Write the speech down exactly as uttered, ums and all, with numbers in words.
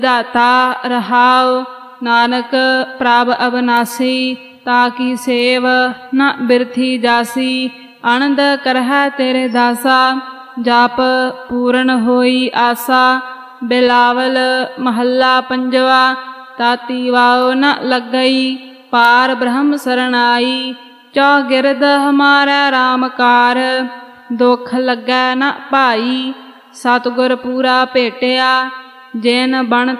दाता रहाओ नानक प्रभ अविनाशी ताकि सेव न बिरथी जासी आनंद करह तेरे दासा जाप पूर्ण होई आसा। बिलावल महला पंजवा ताती वाओ न लग गई पार ब्रह्म शरणाई चौगिरद हमारा राम कार दुख लगै न भाई सतगुर पूरा भेटिया जिन बन